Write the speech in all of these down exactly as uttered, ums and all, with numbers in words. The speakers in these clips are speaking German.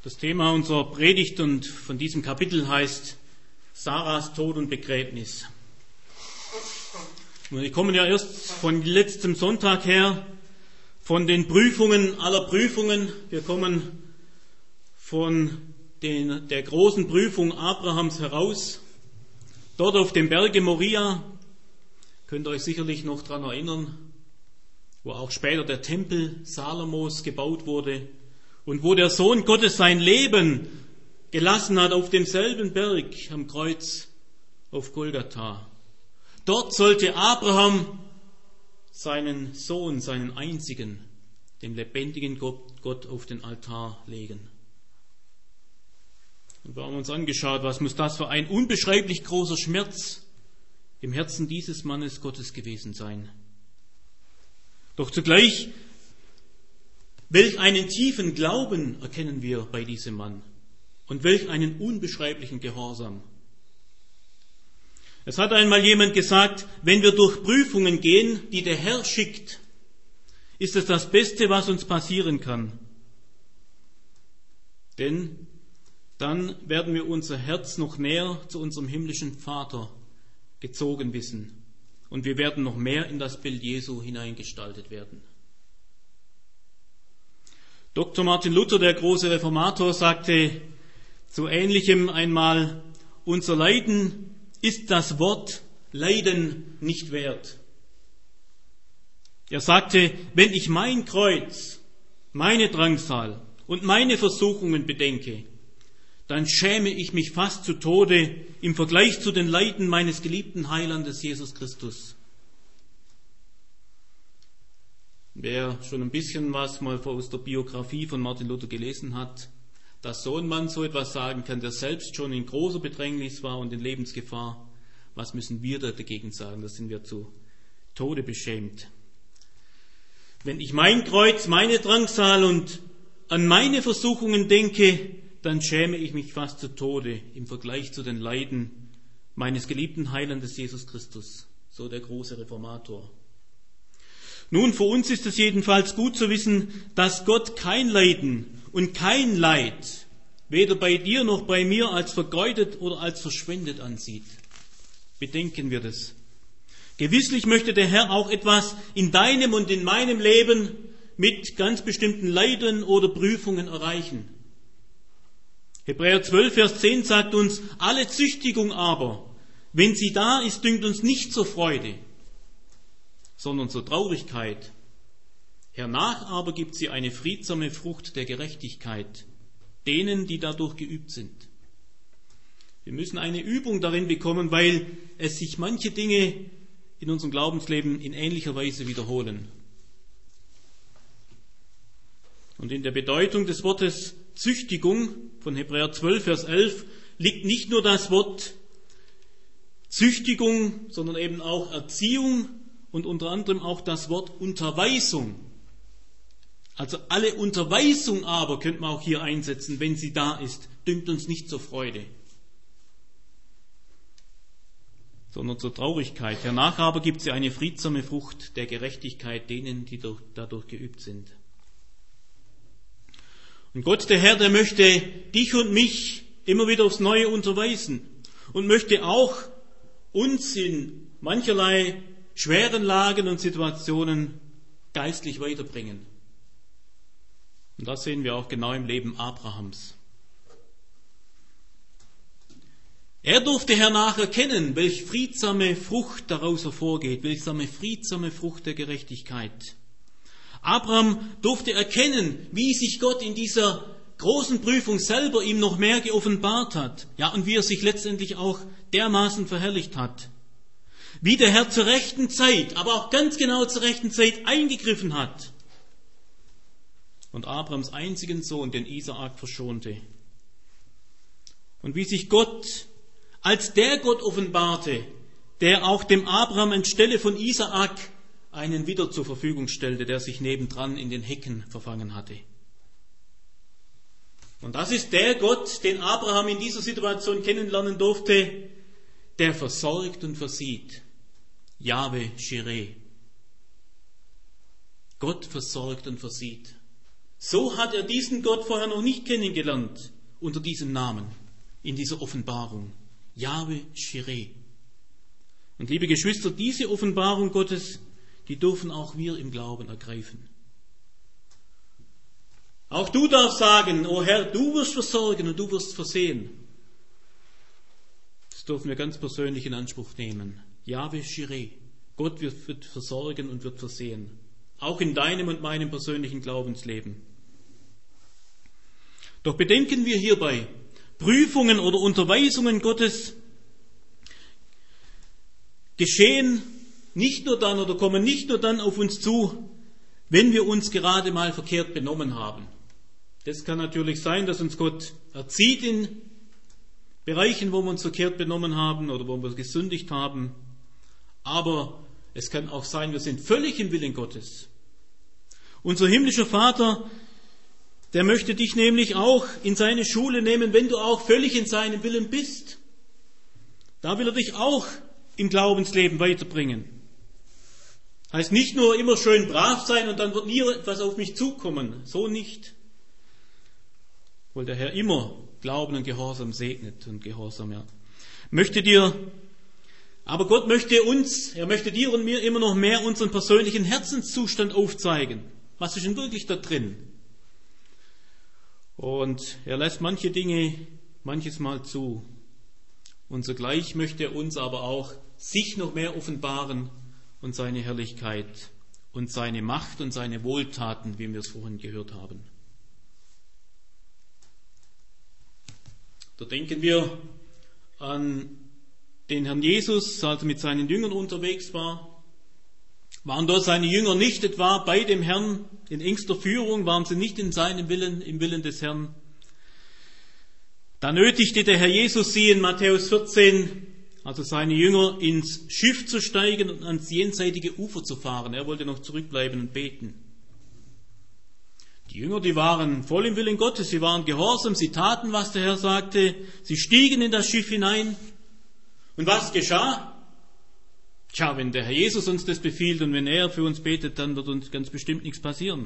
Das Thema unserer Predigt und von diesem Kapitel heißt Sarahs Tod und Begräbnis. Wir kommen ja erst von letztem Sonntag her, von den Prüfungen aller Prüfungen. Wir kommen von den, der großen Prüfung Abrahams heraus. Dort auf dem Berge Moria, könnt ihr euch sicherlich noch daran erinnern, wo auch später der Tempel Salomos gebaut wurde und wo der Sohn Gottes sein Leben gelassen hat auf demselben Berg am Kreuz auf Golgatha. Dort sollte Abraham seinen Sohn, seinen einzigen, dem lebendigen Gott auf den Altar legen. Und wir haben uns angeschaut, was muss das für ein unbeschreiblich großer Schmerz im Herzen dieses Mannes Gottes gewesen sein. Doch zugleich, welch einen tiefen Glauben erkennen wir bei diesem Mann und welch einen unbeschreiblichen Gehorsam. Es hat einmal jemand gesagt, wenn wir durch Prüfungen gehen, die der Herr schickt, ist es das Beste, was uns passieren kann. Denn dann werden wir unser Herz noch näher zu unserem himmlischen Vater gezogen wissen und wir werden noch mehr in das Bild Jesu hineingestaltet werden. Doktor Martin Luther, der große Reformator, sagte zu Ähnlichem einmal: Unser Leiden ist das Wort Leiden nicht wert. Er sagte, wenn ich mein Kreuz, meine Drangsal und meine Versuchungen bedenke, dann schäme ich mich fast zu Tode im Vergleich zu den Leiden meines geliebten Heilandes Jesus Christus. Wer schon ein bisschen was mal aus der Biografie von Martin Luther gelesen hat, dass so ein Mann so etwas sagen kann, der selbst schon in großer Bedrängnis war und in Lebensgefahr, was müssen wir da dagegen sagen? Da sind wir zu Tode beschämt. Wenn ich mein Kreuz, meine Drangsal und an meine Versuchungen denke, dann schäme ich mich fast zu Tode im Vergleich zu den Leiden meines geliebten Heilandes Jesus Christus, so der große Reformator. Nun, für uns ist es jedenfalls gut zu wissen, dass Gott kein Leiden und kein Leid, weder bei dir noch bei mir, als vergeudet oder als verschwendet ansieht. Bedenken wir das. Gewisslich möchte der Herr auch etwas in deinem und in meinem Leben mit ganz bestimmten Leiden oder Prüfungen erreichen. Hebräer zwölf, Vers zehn sagt uns, alle Züchtigung aber, wenn sie da ist, dünkt uns nicht zur Freude, sondern zur Traurigkeit. Hernach aber gibt sie eine friedsame Frucht der Gerechtigkeit, denen, die dadurch geübt sind. Wir müssen eine Übung darin bekommen, weil es sich manche Dinge in unserem Glaubensleben in ähnlicher Weise wiederholen. Und in der Bedeutung des Wortes Züchtigung von Hebräer zwölf, Vers elf liegt nicht nur das Wort Züchtigung, sondern eben auch Erziehung und unter anderem auch das Wort Unterweisung. Also alle Unterweisung aber könnte man auch hier einsetzen, wenn sie da ist, dünkt uns nicht zur Freude, sondern zur Traurigkeit. Hernach aber gibt sie eine friedsame Frucht der Gerechtigkeit denen, die dadurch geübt sind. Und Gott, der Herr, der möchte dich und mich immer wieder aufs Neue unterweisen und möchte auch uns in mancherlei schweren Lagen und Situationen geistlich weiterbringen. Und das sehen wir auch genau im Leben Abrahams. Er durfte hernach erkennen, welch friedsame Frucht daraus hervorgeht, welch friedsame Frucht der Gerechtigkeit. Abraham durfte erkennen, wie sich Gott in dieser großen Prüfung selber ihm noch mehr geoffenbart hat. Ja, und wie er sich letztendlich auch dermaßen verherrlicht hat. Wie der Herr zur rechten Zeit, aber auch ganz genau zur rechten Zeit eingegriffen hat und Abrahams einzigen Sohn, den Isaak, verschonte. Und wie sich Gott als der Gott offenbarte, der auch dem Abraham anstelle von Isaak einen wieder zur Verfügung stellte, der sich nebendran in den Hecken verfangen hatte. Und das ist der Gott, den Abraham in dieser Situation kennenlernen durfte, der versorgt und versieht. Jahwe Jireh. Gott versorgt und versieht. So hat er diesen Gott vorher noch nicht kennengelernt, unter diesem Namen, in dieser Offenbarung. Jahwe Jireh. Und liebe Geschwister, diese Offenbarung Gottes, die dürfen auch wir im Glauben ergreifen. Auch du darfst sagen, o Herr, du wirst versorgen und du wirst versehen. Das dürfen wir ganz persönlich in Anspruch nehmen. Jahwe Jireh. Gott wird, wird versorgen und wird versehen. Auch in deinem und meinem persönlichen Glaubensleben. Doch bedenken wir hierbei, Prüfungen oder Unterweisungen Gottes geschehen nicht nur dann oder kommen nicht nur dann auf uns zu, wenn wir uns gerade mal verkehrt benommen haben. Das kann natürlich sein, dass uns Gott erzieht in Bereichen, wo wir uns verkehrt benommen haben oder wo wir gesündigt haben. Aber es kann auch sein, wir sind völlig im Willen Gottes. Unser himmlischer Vater, der möchte dich nämlich auch in seine Schule nehmen, wenn du auch völlig in seinem Willen bist. Da will er dich auch im Glaubensleben weiterbringen. Heißt nicht nur immer schön brav sein und dann wird nie etwas auf mich zukommen. So nicht. Weil der Herr immer Glauben und Gehorsam segnet und Gehorsam, ja. Möchte dir, aber Gott möchte uns, er möchte dir und mir immer noch mehr unseren persönlichen Herzenszustand aufzeigen. Was ist denn wirklich da drin? Und er lässt manche Dinge manches Mal zu. Und zugleich möchte er uns aber auch sich noch mehr offenbaren und seine Herrlichkeit und seine Macht und seine Wohltaten, wie wir es vorhin gehört haben. Da denken wir an den Herrn Jesus, als er mit seinen Jüngern unterwegs war. Waren dort seine Jünger nicht etwa bei dem Herrn in engster Führung? Waren sie nicht in seinem Willen, im Willen des Herrn? Da nötigte der Herr Jesus sie in Matthäus vierzehn, also seine Jünger, ins Schiff zu steigen und ans jenseitige Ufer zu fahren. Er wollte noch zurückbleiben und beten. Die Jünger, die waren voll im Willen Gottes, sie waren gehorsam, sie taten, was der Herr sagte, sie stiegen in das Schiff hinein. Und was geschah? Tja, wenn der Herr Jesus uns das befiehlt und wenn er für uns betet, dann wird uns ganz bestimmt nichts passieren.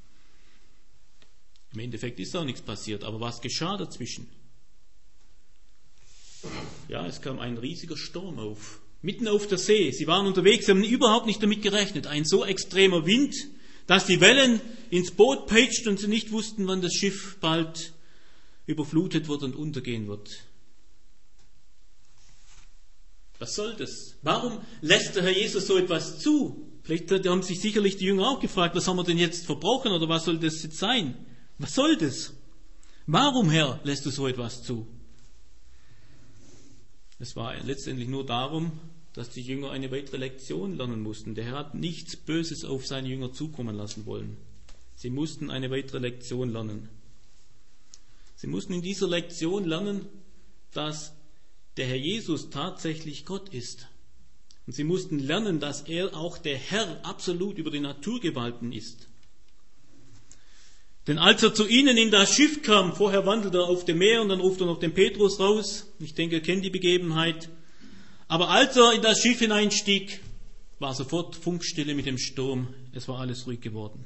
Im Endeffekt ist auch nichts passiert, aber was geschah dazwischen? Ja, es kam ein riesiger Sturm auf, mitten auf der See. Sie waren unterwegs, sie haben überhaupt nicht damit gerechnet. Ein so extremer Wind, dass die Wellen ins Boot peitscht und sie nicht wussten, wann das Schiff bald überflutet wird und untergehen wird. Was soll das? Warum lässt der Herr Jesus so etwas zu? Vielleicht haben sich sicherlich die Jünger auch gefragt, was haben wir denn jetzt verbrochen oder was soll das jetzt sein? Was soll das? Warum, Herr, lässt du so etwas zu? Es war letztendlich nur darum, dass die Jünger eine weitere Lektion lernen mussten. Der Herr hat nichts Böses auf seine Jünger zukommen lassen wollen. Sie mussten eine weitere Lektion lernen. Sie mussten in dieser Lektion lernen, dass der Herr Jesus tatsächlich Gott ist. Und sie mussten lernen, dass er auch der Herr absolut über die Naturgewalten ist. Denn als er zu ihnen in das Schiff kam, vorher wandelt er auf dem Meer und dann ruft er noch den Petrus raus. Ich denke, ihr kennt die Begebenheit. Aber als er in das Schiff hineinstieg, war sofort Funkstille mit dem Sturm. Es war alles ruhig geworden.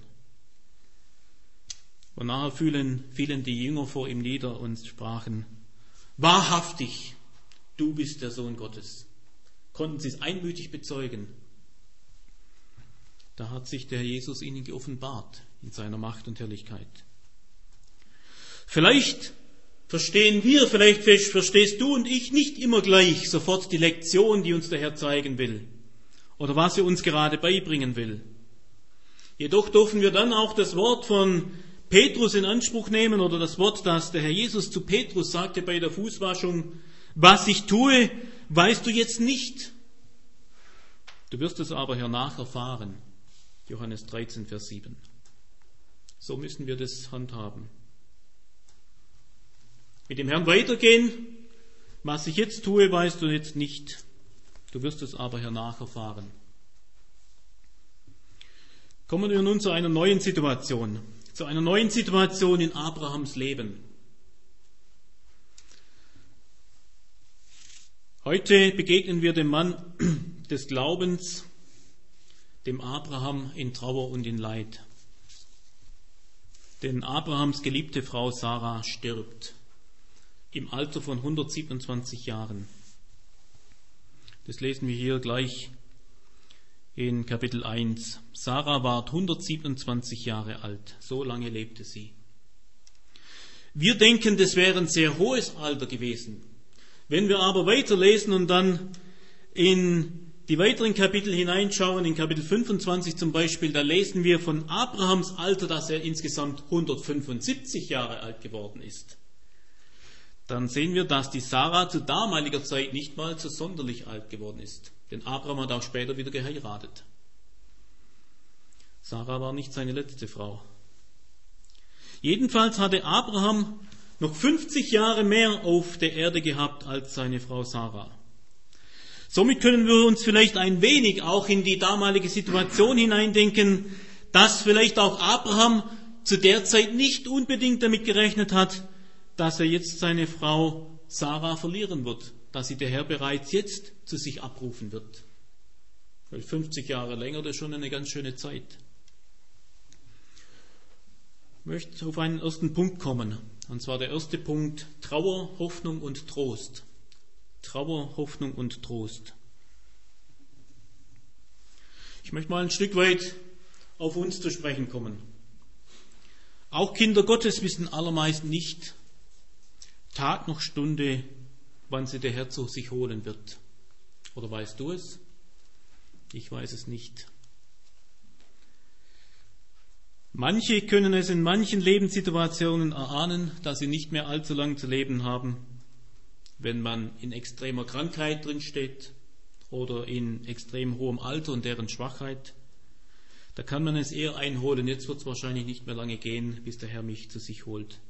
Und nachher fielen, fielen die Jünger vor ihm nieder und sprachen, wahrhaftig, du bist der Sohn Gottes. Konnten sie es einmütig bezeugen. Da hat sich der Herr Jesus ihnen geoffenbart in seiner Macht und Herrlichkeit. Vielleicht verstehen wir, vielleicht verstehst du und ich nicht immer gleich sofort die Lektion, die uns der Herr zeigen will oder was er uns gerade beibringen will. Jedoch dürfen wir dann auch das Wort von Petrus in Anspruch nehmen oder das Wort, das der Herr Jesus zu Petrus sagte bei der Fußwaschung, was ich tue, weißt du jetzt nicht. Du wirst es aber hernach erfahren. Johannes dreizehn, Vers sieben. So müssen wir das handhaben. Mit dem Herrn weitergehen. Was ich jetzt tue, weißt du jetzt nicht. Du wirst es aber hernach erfahren. Kommen wir nun zu einer neuen Situation. Zu einer neuen Situation in Abrahams Leben. Heute begegnen wir dem Mann des Glaubens, dem Abraham in Trauer und in Leid. Denn Abrahams geliebte Frau Sarah stirbt im Alter von hundertsiebenundzwanzig Jahren. Das lesen wir hier gleich in Kapitel eins. Sarah ward hundertsiebenundzwanzig Jahre alt, so lange lebte sie. Wir denken, das wäre ein sehr hohes Alter gewesen. Wenn wir aber weiterlesen und dann in die weiteren Kapitel hineinschauen, in Kapitel fünfundzwanzig zum Beispiel, da lesen wir von Abrahams Alter, dass er insgesamt hundertfünfundsiebzig Jahre alt geworden ist. Dann sehen wir, dass die Sarah zu damaliger Zeit nicht mal so sonderlich alt geworden ist. Denn Abraham hat auch später wieder geheiratet. Sarah war nicht seine letzte Frau. Jedenfalls hatte Abraham noch fünfzig Jahre mehr auf der Erde gehabt als seine Frau Sarah. Somit können wir uns vielleicht ein wenig auch in die damalige Situation hineindenken, dass vielleicht auch Abraham zu der Zeit nicht unbedingt damit gerechnet hat, dass er jetzt seine Frau Sarah verlieren wird, dass sie der Herr bereits jetzt zu sich abrufen wird. Weil fünfzig Jahre länger, das ist schon eine ganz schöne Zeit. Ich möchte auf einen ersten Punkt kommen. Und zwar der erste Punkt: Trauer, Hoffnung und Trost. Trauer, Hoffnung und Trost. Ich möchte mal ein Stück weit auf uns zu sprechen kommen. Auch Kinder Gottes wissen allermeist nicht Tag noch Stunde, wann sie der Herr zu sich holen wird. Oder weißt du es? Ich weiß es nicht. Manche können es in manchen Lebenssituationen erahnen, dass sie nicht mehr allzu lang zu leben haben, wenn man in extremer Krankheit drinsteht oder in extrem hohem Alter und deren Schwachheit. Da kann man es eher einholen. Jetzt wird es wahrscheinlich nicht mehr lange gehen, bis der Herr mich zu sich holt.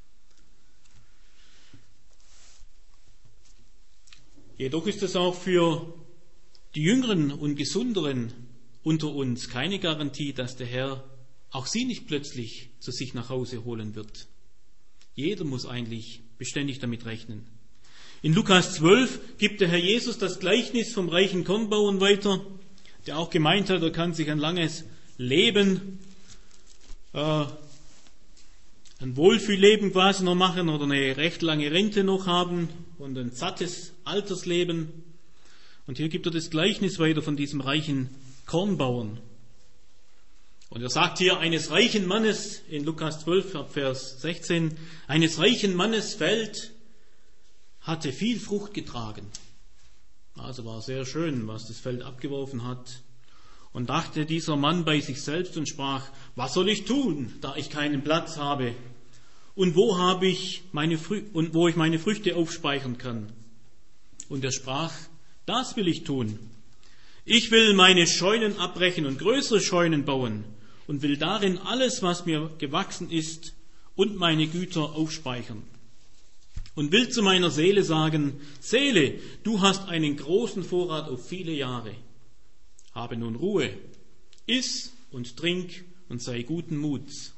Jedoch ist es auch für die Jüngeren und Gesunderen unter uns keine Garantie, dass der Herr auch sie nicht plötzlich zu sich nach Hause holen wird. Jeder muss eigentlich beständig damit rechnen. In Lukas zwölf gibt der Herr Jesus das Gleichnis vom reichen Kornbauern weiter, der auch gemeint hat, er kann sich ein langes Leben, äh, ein Wohlfühlleben quasi noch machen oder eine recht lange Rente noch haben und ein sattes Altersleben. Und hier gibt er das Gleichnis weiter von diesem reichen Kornbauern. Und er sagt hier, eines reichen Mannes, in Lukas zwölf, Vers sechzehn, eines reichen Mannes Feld hatte viel Frucht getragen. Also war sehr schön, was das Feld abgeworfen hat. Und dachte dieser Mann bei sich selbst und sprach: Was soll ich tun, da ich keinen Platz habe? Und wo habe ich meine Frü- und wo ich meine Früchte aufspeichern kann? Und er sprach: Das will ich tun. Ich will meine Scheunen abbrechen und größere Scheunen bauen und will darin alles, was mir gewachsen ist, und meine Güter aufspeichern. Und will zu meiner Seele sagen: Seele, du hast einen großen Vorrat auf viele Jahre. Habe nun Ruhe, iss und trink und sei guten Muts.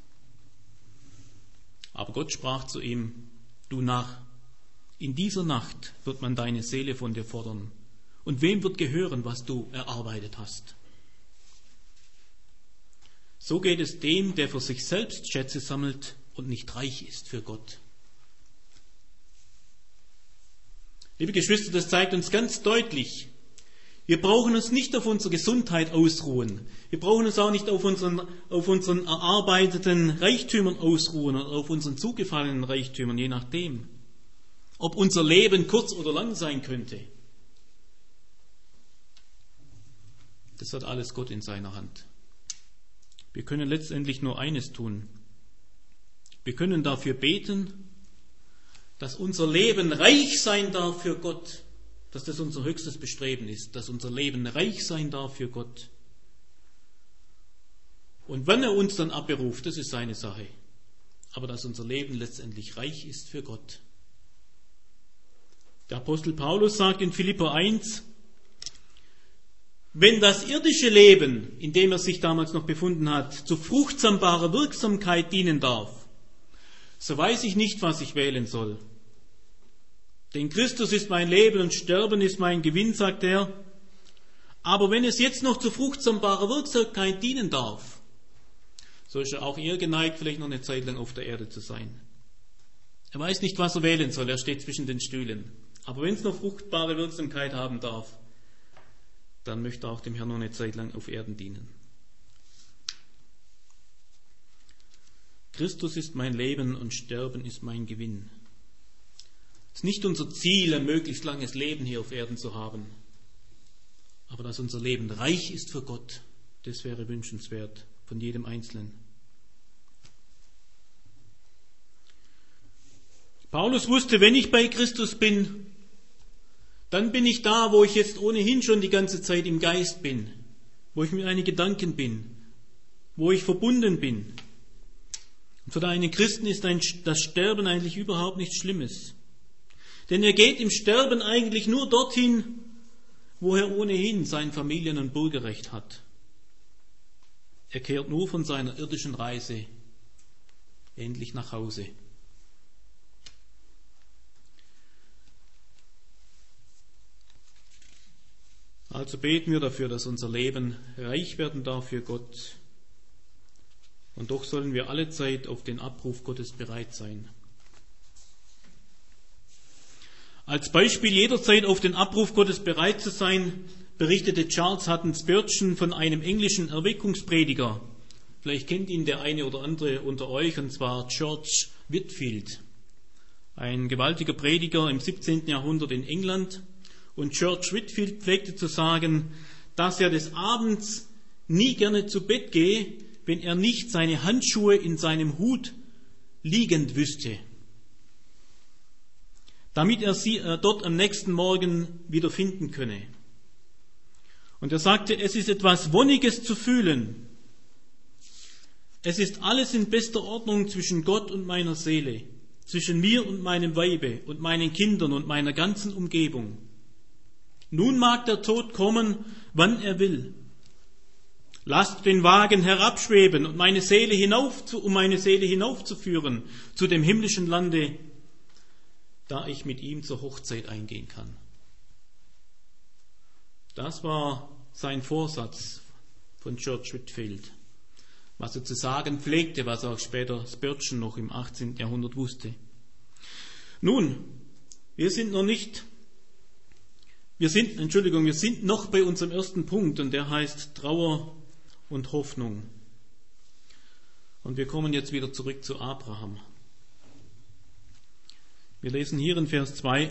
Aber Gott sprach zu ihm: Du Narr, in dieser Nacht wird man deine Seele von dir fordern. Und wem wird gehören, was du erarbeitet hast? So geht es dem, der für sich selbst Schätze sammelt und nicht reich ist für Gott. Liebe Geschwister, das zeigt uns ganz deutlich, wir brauchen uns nicht auf unsere Gesundheit ausruhen. Wir brauchen uns auch nicht auf unseren, auf unseren erarbeiteten Reichtümern ausruhen oder auf unseren zugefallenen Reichtümern, je nachdem, ob unser Leben kurz oder lang sein könnte. Das hat alles Gott in seiner Hand. Wir können letztendlich nur eines tun. Wir können dafür beten, dass unser Leben reich sein darf für Gott, dass das unser höchstes Bestreben ist, dass unser Leben reich sein darf für Gott. Und wenn er uns dann abberuft, das ist seine Sache, aber dass unser Leben letztendlich reich ist für Gott. Der Apostel Paulus sagt in Philipper eins, wenn das irdische Leben, in dem er sich damals noch befunden hat, zu fruchtsamer Wirksamkeit dienen darf, so weiß ich nicht, was ich wählen soll. Denn Christus ist mein Leben und Sterben ist mein Gewinn, sagt er. Aber wenn es jetzt noch zu fruchtsamer Wirksamkeit dienen darf, so ist er auch eher geneigt, vielleicht noch eine Zeit lang auf der Erde zu sein. Er weiß nicht, was er wählen soll, er steht zwischen den Stühlen. Aber wenn es noch fruchtbare Wirksamkeit haben darf, dann möchte er auch dem Herrn noch eine Zeit lang auf Erden dienen. Christus ist mein Leben und Sterben ist mein Gewinn. Es ist nicht unser Ziel, ein möglichst langes Leben hier auf Erden zu haben. Aber dass unser Leben reich ist für Gott, das wäre wünschenswert von jedem Einzelnen. Paulus wusste, wenn ich bei Christus bin, dann bin ich da, wo ich jetzt ohnehin schon die ganze Zeit im Geist bin, wo ich mit meinen Gedanken bin, wo ich verbunden bin. Und für einen Christen ist ein, das Sterben eigentlich überhaupt nichts Schlimmes. Denn er geht im Sterben eigentlich nur dorthin, wo er ohnehin sein Familien- und Bürgerrecht hat. Er kehrt nur von seiner irdischen Reise endlich nach Hause. Also beten wir dafür, dass unser Leben reich werden darf für Gott. Und doch sollen wir alle Zeit auf den Abruf Gottes bereit sein. Als Beispiel jederzeit auf den Abruf Gottes bereit zu sein, berichtete Charles Haddon Spurgeon von einem englischen Erweckungsprediger. Vielleicht kennt ihn der eine oder andere unter euch, und zwar George Whitefield. Ein gewaltiger Prediger im siebzehnten Jahrhundert in England. Und George Whitefield pflegte zu sagen, dass er des Abends nie gerne zu Bett gehe, wenn er nicht seine Handschuhe in seinem Hut liegend wüsste, damit er sie äh, dort am nächsten Morgen wieder finden könne. Und er sagte, es ist etwas Wonniges zu fühlen. Es ist alles in bester Ordnung zwischen Gott und meiner Seele, zwischen mir und meinem Weibe und meinen Kindern und meiner ganzen Umgebung. Nun mag der Tod kommen, wann er will. Lasst den Wagen herabschweben und meine Seele hinauf, um meine Seele hinaufzuführen zu dem himmlischen Lande, da ich mit ihm zur Hochzeit eingehen kann. Das war sein Vorsatz von George Whitefield, was er zu sagen pflegte, was auch später Spurgeon noch im achtzehnten Jahrhundert wusste. Nun, wir sind noch nicht, wir sind, Entschuldigung, wir sind noch bei unserem ersten Punkt, und der heißt Trauer und Hoffnung. Und wir kommen jetzt wieder zurück zu Abraham. Wir lesen hier in Vers zwei,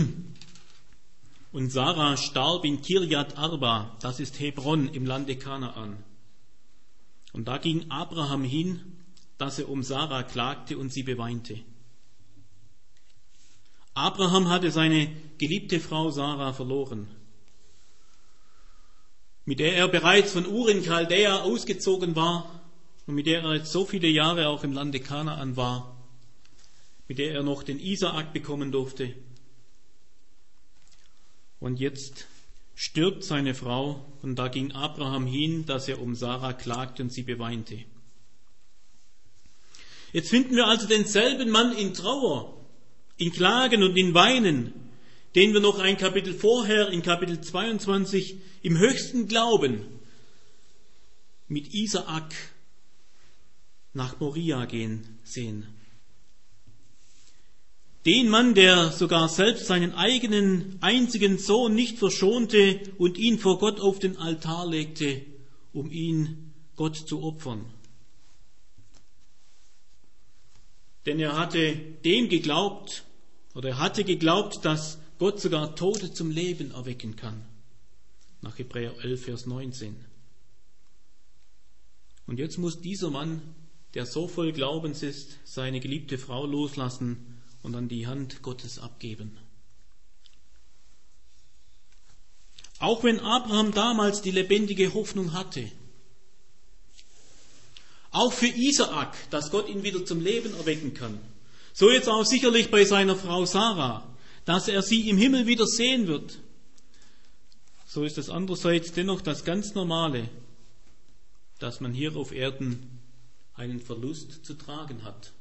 und Sarah starb in Kirjat Arba, das ist Hebron im Lande Kanaan. Und da ging Abraham hin, dass er um Sarah klagte und sie beweinte. Abraham hatte seine geliebte Frau Sarah verloren, mit der er bereits von Ur in Chaldea ausgezogen war und mit der er jetzt so viele Jahre auch im Lande Kanaan war, mit der er noch den Isaak bekommen durfte. Und jetzt stirbt seine Frau, und da ging Abraham hin, dass er um Sarah klagte und sie beweinte. Jetzt finden wir also denselben Mann in Trauer, in Klagen und in Weinen, den wir noch ein Kapitel vorher, in Kapitel zweiundzwanzig, im höchsten Glauben mit Isaak nach Moria gehen sehen. Den Mann, der sogar selbst seinen eigenen einzigen Sohn nicht verschonte und ihn vor Gott auf den Altar legte, um ihn Gott zu opfern. Denn er hatte dem geglaubt, oder er hatte geglaubt, dass Gott sogar Tote zum Leben erwecken kann. Nach Hebräer elf, Vers neunzehn. Und jetzt muss dieser Mann, der so voll Glaubens ist, seine geliebte Frau loslassen und an die Hand Gottes abgeben. Auch wenn Abraham damals die lebendige Hoffnung hatte, auch für Isaak, dass Gott ihn wieder zum Leben erwecken kann, so jetzt auch sicherlich bei seiner Frau Sarah, dass er sie im Himmel wieder sehen wird, so ist es andererseits dennoch das ganz Normale, dass man hier auf Erden einen Verlust zu tragen hat.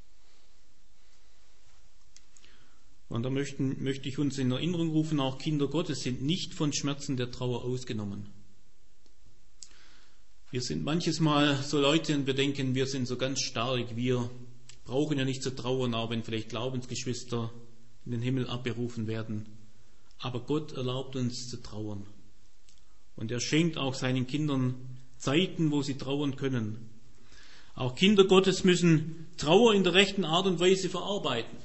Und da möchten, möchte ich uns in Erinnerung rufen, auch Kinder Gottes sind nicht von Schmerzen der Trauer ausgenommen. Wir sind manches Mal so Leute und wir denken, wir sind so ganz stark, wir brauchen ja nicht zu trauern, auch wenn vielleicht Glaubensgeschwister in den Himmel abberufen werden. Aber Gott erlaubt uns zu trauern. Und er schenkt auch seinen Kindern Zeiten, wo sie trauern können. Auch Kinder Gottes müssen Trauer in der rechten Art und Weise verarbeiten.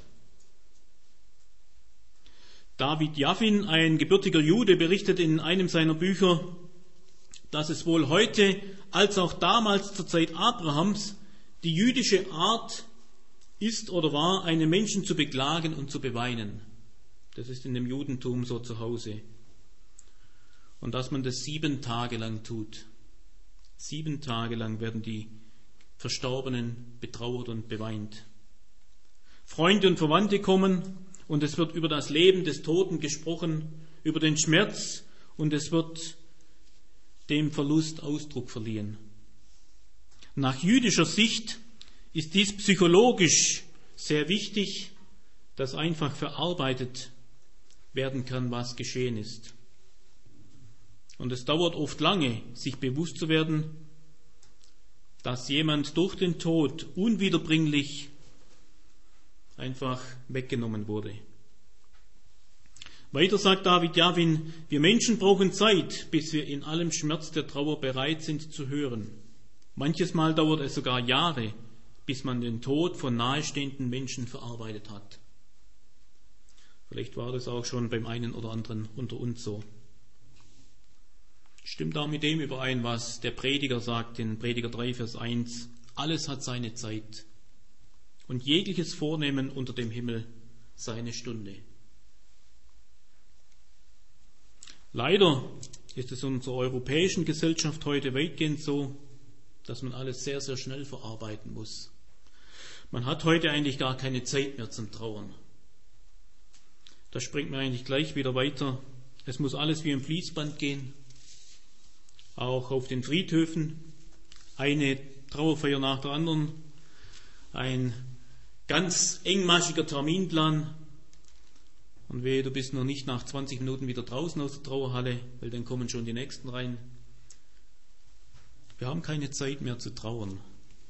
David Jaffin, ein gebürtiger Jude, berichtet in einem seiner Bücher, dass es wohl heute als auch damals zur Zeit Abrahams die jüdische Art ist oder war, einen Menschen zu beklagen und zu beweinen. Das ist in dem Judentum so zu Hause. Und dass man das sieben Tage lang tut. Sieben Tage lang werden die Verstorbenen betrauert und beweint. Freunde und Verwandte kommen und es wird über das Leben des Toten gesprochen, über den Schmerz und es wird dem Verlust Ausdruck verliehen. Nach jüdischer Sicht ist dies psychologisch sehr wichtig, dass einfach verarbeitet werden kann, was geschehen ist. Und es dauert oft lange, sich bewusst zu werden, dass jemand durch den Tod unwiederbringlich einfach weggenommen wurde. Weiter sagt David Jaffin, wir Menschen brauchen Zeit, bis wir in allem Schmerz der Trauer bereit sind zu hören. Manches Mal dauert es sogar Jahre, bis man den Tod von nahestehenden Menschen verarbeitet hat. Vielleicht war das auch schon beim einen oder anderen unter uns so. Stimmt auch mit dem überein, was der Prediger sagt in Prediger drei, Vers eins. Alles hat seine Zeit und jegliches Vornehmen unter dem Himmel seine Stunde. Leider ist es in unserer europäischen Gesellschaft heute weitgehend so, dass man alles sehr, sehr schnell verarbeiten muss. Man hat heute eigentlich gar keine Zeit mehr zum Trauern. Da springt man eigentlich gleich wieder weiter. Es muss alles wie im Fließband gehen. Auch auf den Friedhöfen eine Trauerfeier nach der anderen, ein ganz engmaschiger Terminplan. Und wehe, du bist noch nicht nach zwanzig Minuten wieder draußen aus der Trauerhalle, weil dann kommen schon die Nächsten rein. Wir haben keine Zeit mehr zu trauern.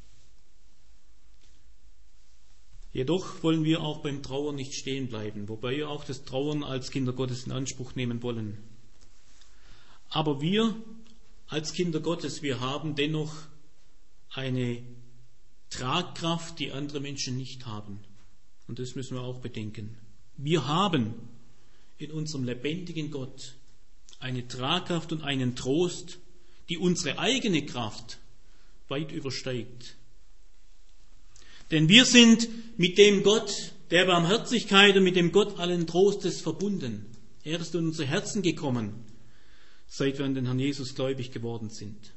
Jedoch wollen wir auch beim Trauern nicht stehen bleiben, wobei wir auch das Trauern als Kinder Gottes in Anspruch nehmen wollen. Aber wir als Kinder Gottes, wir haben dennoch eine Tragkraft, die andere Menschen nicht haben. Und das müssen wir auch bedenken. Wir haben in unserem lebendigen Gott eine Tragkraft und einen Trost, die unsere eigene Kraft weit übersteigt. Denn wir sind mit dem Gott der Barmherzigkeit und mit dem Gott allen Trostes verbunden. Er ist in unser Herzen gekommen, seit wir an den Herrn Jesus gläubig geworden sind.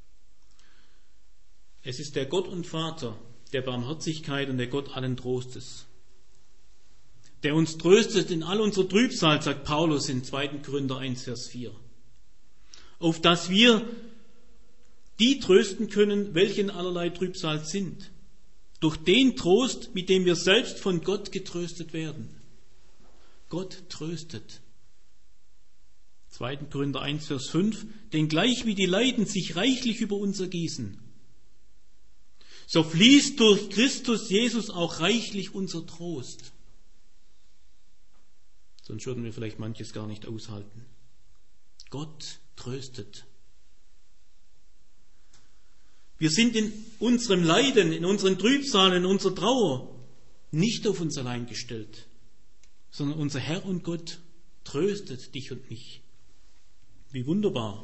Es ist der Gott und Vater der Barmherzigkeit und der Gott allen Trostes, der uns tröstet in all unserer Trübsal, sagt Paulus in zweiten Korinther eins, Vers vier. Auf dass wir die trösten können, welche in allerlei Trübsal sind. Durch den Trost, mit dem wir selbst von Gott getröstet werden. Gott tröstet. zweiten Korinther eins, Vers fünf. Denn gleich wie die Leiden sich reichlich über uns ergießen, so fließt durch Christus Jesus auch reichlich unser Trost. Sonst würden wir vielleicht manches gar nicht aushalten. Gott tröstet. Wir sind in unserem Leiden, in unseren Trübsalen, in unserer Trauer nicht auf uns allein gestellt, sondern unser Herr und Gott tröstet dich und mich. Wie wunderbar.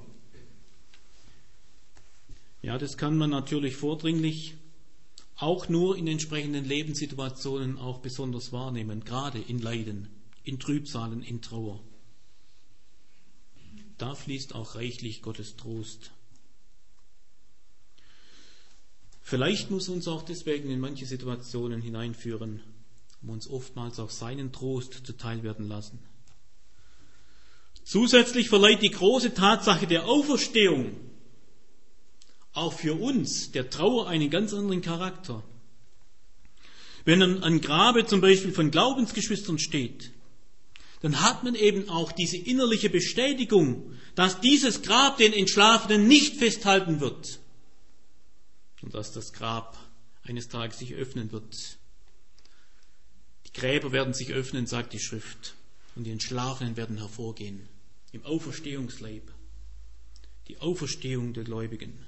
Ja, das kann man natürlich vordringlich auch nur in entsprechenden Lebenssituationen auch besonders wahrnehmen, gerade in Leiden, in Trübsalen, in Trauer. Da fließt auch reichlich Gottes Trost. Vielleicht muss uns auch deswegen in manche Situationen hineinführen, um uns oftmals auch seinen Trost zuteil werden lassen. Zusätzlich verleiht die große Tatsache der Auferstehung auch für uns der Trauer einen ganz anderen Charakter. Wenn man an Grabe zum Beispiel von Glaubensgeschwistern steht, dann hat man eben auch diese innerliche Bestätigung, dass dieses Grab den Entschlafenen nicht festhalten wird, und dass das Grab eines Tages sich öffnen wird. Die Gräber werden sich öffnen, sagt die Schrift, und die Entschlafenen werden hervorgehen im Auferstehungsleib. Die Auferstehung der Gläubigen.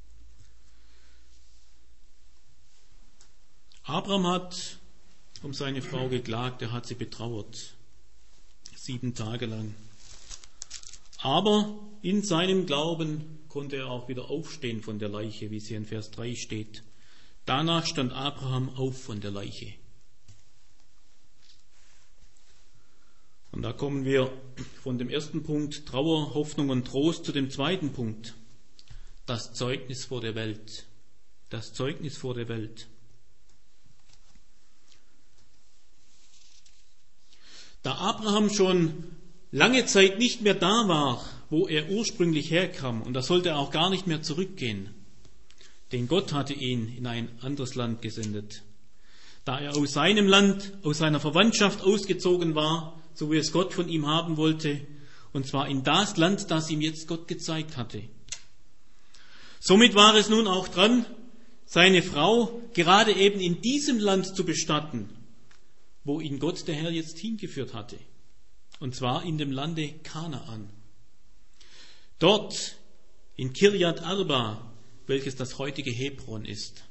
Abraham hat um seine Frau geklagt, er hat sie betrauert, sieben Tage lang. Aber in seinem Glauben konnte er auch wieder aufstehen von der Leiche, wie es hier in Vers drei steht. Danach stand Abraham auf von der Leiche. Und da kommen wir von dem ersten Punkt Trauer, Hoffnung und Trost zu dem zweiten Punkt. Das Zeugnis vor der Welt. Das Zeugnis vor der Welt. Da Abraham schon lange Zeit nicht mehr da war, wo er ursprünglich herkam, und da sollte er auch gar nicht mehr zurückgehen, denn Gott hatte ihn in ein anderes Land gesendet. Da er aus seinem Land, aus seiner Verwandtschaft ausgezogen war, so wie es Gott von ihm haben wollte, und zwar in das Land, das ihm jetzt Gott gezeigt hatte. Somit war es nun auch dran, seine Frau gerade eben in diesem Land zu bestatten, wo ihn Gott der Herr jetzt hingeführt hatte, und zwar in dem Lande Kanaan. Dort in Kirjat Arba, welches das heutige Hebron ist.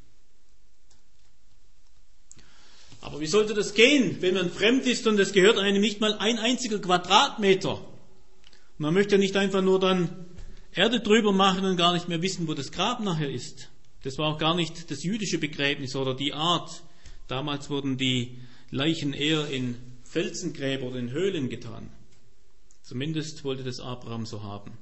Aber wie sollte das gehen, wenn man fremd ist und es gehört einem nicht mal ein einziger Quadratmeter? Und man möchte ja nicht einfach nur dann Erde drüber machen und gar nicht mehr wissen, wo das Grab nachher ist. Das war auch gar nicht das jüdische Begräbnis oder die Art. Damals wurden die Leichen eher in Felsengräber oder in Höhlen getan. Zumindest wollte das Abraham so haben.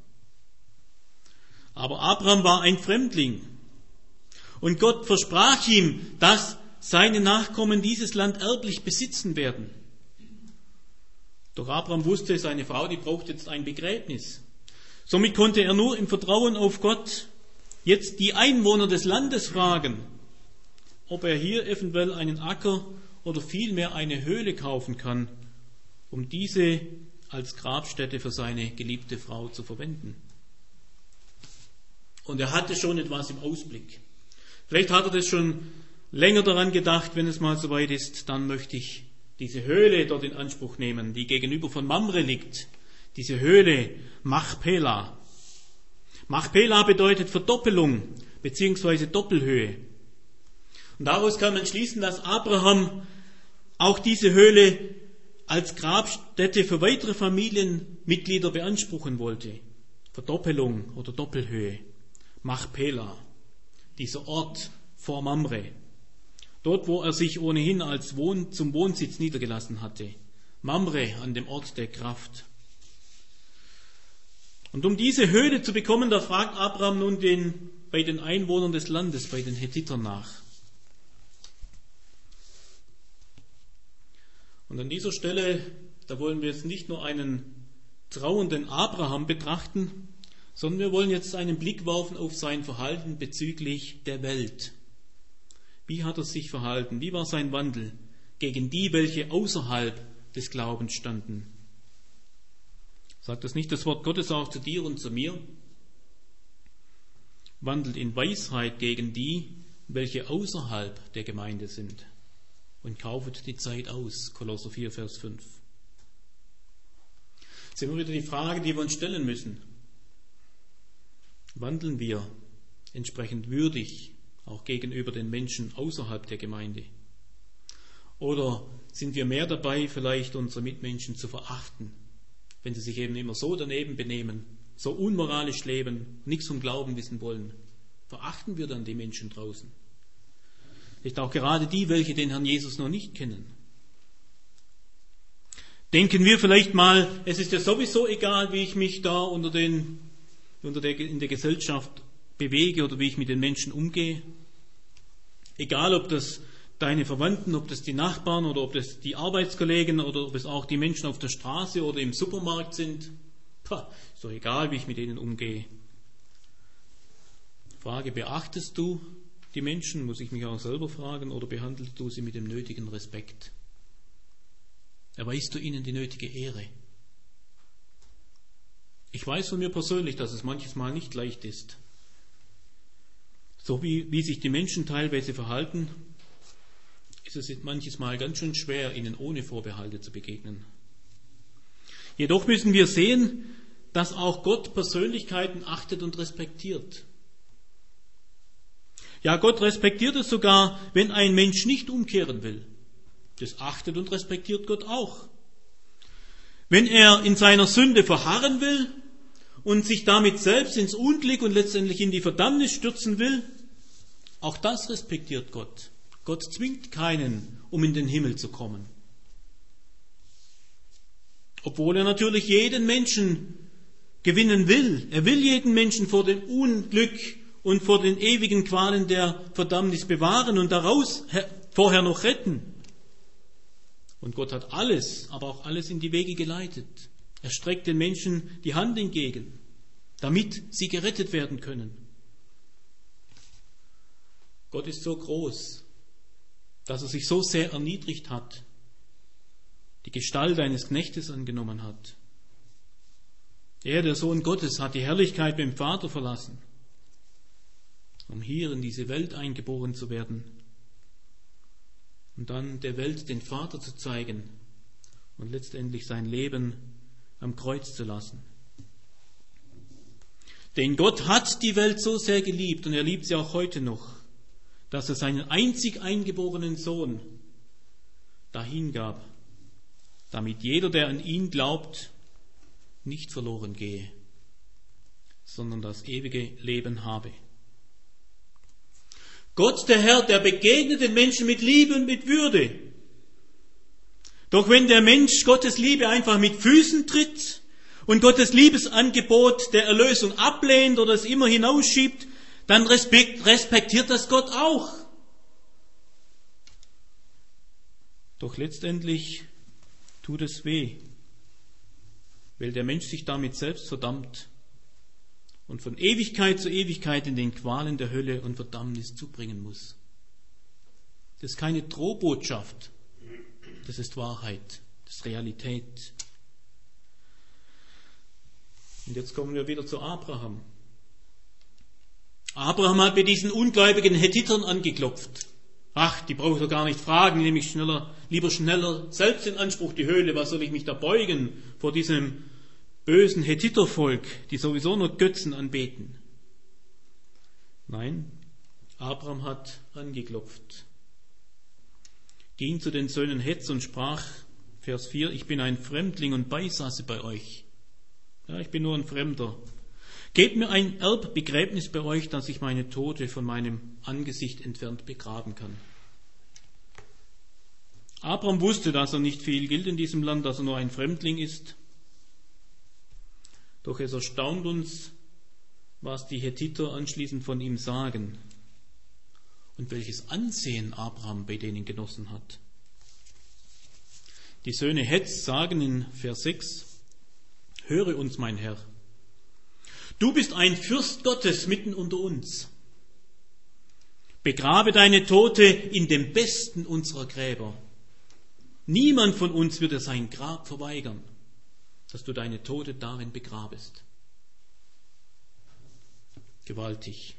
Aber Abraham war ein Fremdling. Und Gott versprach ihm, dass seine Nachkommen dieses Land erblich besitzen werden. Doch Abraham wusste, seine Frau, die braucht jetzt ein Begräbnis. Somit konnte er nur im Vertrauen auf Gott jetzt die Einwohner des Landes fragen, ob er hier eventuell einen Acker oder vielmehr eine Höhle kaufen kann, um diese als Grabstätte für seine geliebte Frau zu verwenden. Und er hatte schon etwas im Ausblick. Vielleicht hat er das schon länger daran gedacht, wenn es mal soweit ist, dann möchte ich diese Höhle dort in Anspruch nehmen, die gegenüber von Mamre liegt. Diese Höhle Machpelah. Machpelah bedeutet Verdoppelung bzw. Doppelhöhe. Und daraus kann man schließen, dass Abraham auch diese Höhle als Grabstätte für weitere Familienmitglieder beanspruchen wollte. Verdoppelung oder Doppelhöhe. Machpelah, dieser Ort vor Mamre. Dort, wo er sich ohnehin als Wohn- zum Wohnsitz niedergelassen hatte. Mamre, an dem Ort der Kraft. Und um diese Höhle zu bekommen, da fragt Abraham nun den, bei den Einwohnern des Landes, bei den Hethitern nach. Und an dieser Stelle, da wollen wir jetzt nicht nur einen trauernden Abraham betrachten, sondern wir wollen jetzt einen Blick werfen auf sein Verhalten bezüglich der Welt. Wie hat er sich verhalten? Wie war sein Wandel gegen die, welche außerhalb des Glaubens standen? Sagt das nicht das Wort Gottes auch zu dir und zu mir? Wandelt in Weisheit gegen die, welche außerhalb der Gemeinde sind. Und kaufet die Zeit aus. Kolosser vier, Vers fünf. Das ist immer wieder die Frage, die wir uns stellen müssen. Wandeln wir entsprechend würdig auch gegenüber den Menschen außerhalb der Gemeinde? Oder sind wir mehr dabei, vielleicht unsere Mitmenschen zu verachten, wenn sie sich eben immer so daneben benehmen, so unmoralisch leben, nichts vom Glauben wissen wollen? Verachten wir dann die Menschen draußen? Nicht auch gerade die, welche den Herrn Jesus noch nicht kennen? Denken wir vielleicht mal, es ist ja sowieso egal, wie ich mich da unter den, unter der, in der Gesellschaft bewege oder wie ich mit den Menschen umgehe? Egal, ob das deine Verwandten, ob das die Nachbarn oder ob das die Arbeitskollegen oder ob es auch die Menschen auf der Straße oder im Supermarkt sind. Pah, ist doch egal, wie ich mit denen umgehe. Frage, beachtest du die Menschen, muss ich mich auch selber fragen, oder behandelst du sie mit dem nötigen Respekt? Erweist du ihnen die nötige Ehre? Ich weiß von mir persönlich, dass es manches Mal nicht leicht ist. So wie, wie sich die Menschen teilweise verhalten, ist es manches Mal ganz schön schwer, ihnen ohne Vorbehalte zu begegnen. Jedoch müssen wir sehen, dass auch Gott Persönlichkeiten achtet und respektiert. Ja, Gott respektiert es sogar, wenn ein Mensch nicht umkehren will. Das achtet und respektiert Gott auch. Wenn er in seiner Sünde verharren will und sich damit selbst ins Unglück und letztendlich in die Verdammnis stürzen will, auch das respektiert Gott. Gott zwingt keinen, um in den Himmel zu kommen. Obwohl er natürlich jeden Menschen gewinnen will. Er will jeden Menschen vor dem Unglück und vor den ewigen Qualen der Verdammnis bewahren und daraus vorher noch retten. Und Gott hat alles, aber auch alles in die Wege geleitet. Er streckt den Menschen die Hand entgegen, damit sie gerettet werden können. Gott ist so groß, dass er sich so sehr erniedrigt hat, die Gestalt eines Knechtes angenommen hat. Er, der Sohn Gottes, hat die Herrlichkeit beim Vater verlassen, um hier in diese Welt eingeboren zu werden und dann der Welt den Vater zu zeigen und letztendlich sein Leben am Kreuz zu lassen. Denn Gott hat die Welt so sehr geliebt und er liebt sie auch heute noch, dass er seinen einzig eingeborenen Sohn dahingab, damit jeder, der an ihn glaubt, nicht verloren gehe, sondern das ewige Leben habe. Gott, der Herr, der begegnet den Menschen mit Liebe und mit Würde. Doch wenn der Mensch Gottes Liebe einfach mit Füßen tritt und Gottes Liebesangebot der Erlösung ablehnt oder es immer hinausschiebt, dann respektiert das Gott auch. Doch letztendlich tut es weh, weil der Mensch sich damit selbst verdammt und von Ewigkeit zu Ewigkeit in den Qualen der Hölle und Verdammnis zubringen muss. Das ist keine Drohbotschaft, das ist Wahrheit, das ist Realität. Und jetzt kommen wir wieder zu Abraham. Abraham hat bei diesen ungläubigen Hethitern angeklopft. Ach, die brauche ich gar nicht fragen, nehme ich schneller, lieber schneller selbst in Anspruch die Höhle. Was soll ich mich da beugen vor diesem bösen Hethitervolk, die sowieso nur Götzen anbeten? Nein, Abraham hat angeklopft, ging zu den Söhnen Heths und sprach, Vers vier, ich bin ein Fremdling und Beisasse bei euch. Ja, ich bin nur ein Fremder. Gebt mir ein Erbbegräbnis bei euch, dass ich meine Tote von meinem Angesicht entfernt begraben kann. Abraham wusste, dass er nicht viel gilt in diesem Land, dass er nur ein Fremdling ist. Doch es erstaunt uns, was die Hethiter anschließend von ihm sagen und welches Ansehen Abraham bei denen genossen hat. Die Söhne Heths sagen in Vers sechs, höre uns, mein Herr, du bist ein Fürst Gottes mitten unter uns. Begrabe deine Tote in dem besten unserer Gräber. Niemand von uns wird dir sein Grab verweigern, dass du deine Tote darin begrabest. Gewaltig.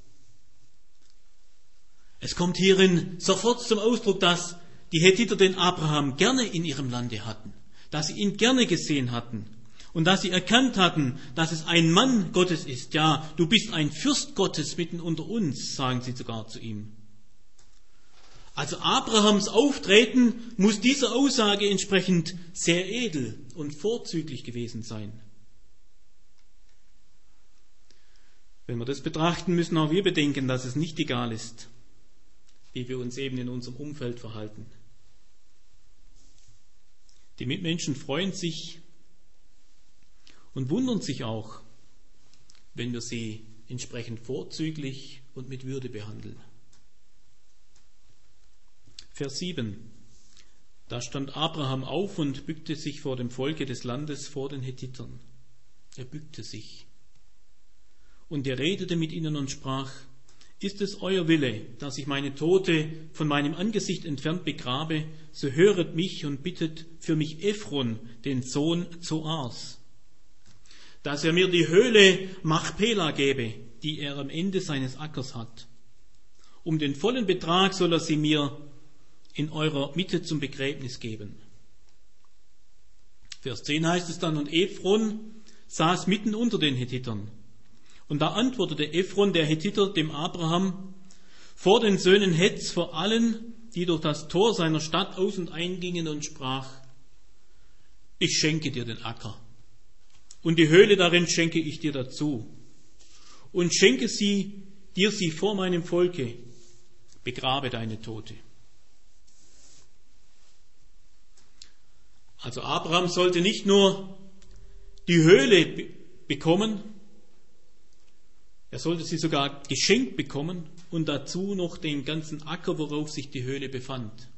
Es kommt hierin sofort zum Ausdruck, dass die Hethiter den Abraham gerne in ihrem Lande hatten, dass sie ihn gerne gesehen hatten und dass sie erkannt hatten, dass es ein Mann Gottes ist. Ja, du bist ein Fürst Gottes mitten unter uns, sagen sie sogar zu ihm. Also Abrahams Auftreten muss dieser Aussage entsprechend sehr edel und vorzüglich gewesen sein. Wenn wir das betrachten, müssen auch wir bedenken, dass es nicht egal ist, wie wir uns eben in unserem Umfeld verhalten. Die Mitmenschen freuen sich und wundern sich auch, wenn wir sie entsprechend vorzüglich und mit Würde behandeln. Vers sieben. Da stand Abraham auf und bückte sich vor dem Volke des Landes, vor den Hethitern. Er bückte sich. Und er redete mit ihnen und sprach, ist es euer Wille, dass ich meine Tote von meinem Angesicht entfernt begrabe, so höret mich und bittet für mich Ephron, den Sohn Zoars, dass er mir die Höhle Machpela gebe, die er am Ende seines Ackers hat, Um den vollen Betrag soll er sie mir in eurer Mitte zum Begräbnis geben. Vers zehn heißt es dann, und Ephron saß mitten unter den Hethitern. Und da antwortete Ephron, der Hethiter, dem Abraham, vor den Söhnen Heths, vor allen, die durch das Tor seiner Stadt aus- und eingingen, und sprach, ich schenke dir den Acker, und die Höhle darin schenke ich dir dazu, und schenke sie dir sie vor meinem Volke, begrabe deine Tote. Also Abraham sollte nicht nur die Höhle be- bekommen, er sollte sie sogar geschenkt bekommen und dazu noch den ganzen Acker, worauf sich die Höhle befand.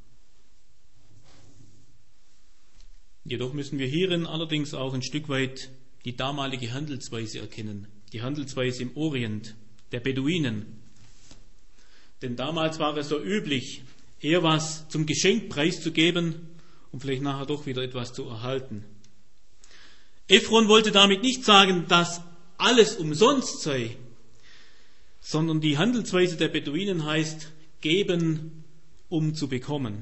Jedoch müssen wir hierin allerdings auch ein Stück weit die damalige Handelsweise erkennen, die Handelsweise im Orient, der Beduinen. Denn damals war es so üblich, eher was zum Geschenk preiszugeben, um vielleicht nachher doch wieder etwas zu erhalten. Ephron wollte damit nicht sagen, dass alles umsonst sei, sondern die Handelsweise der Beduinen heißt, geben, um zu bekommen.